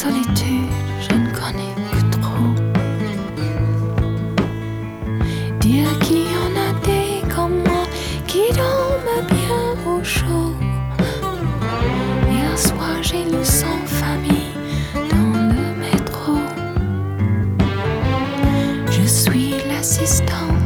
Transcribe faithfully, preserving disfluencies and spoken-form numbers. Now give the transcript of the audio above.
solitude, je ne connais que trop. Dire qu'il y en a des comme moi qui dorment bien au chaud. Hier soir j'ai lu sans famille dans le métro. Je suis l'assistante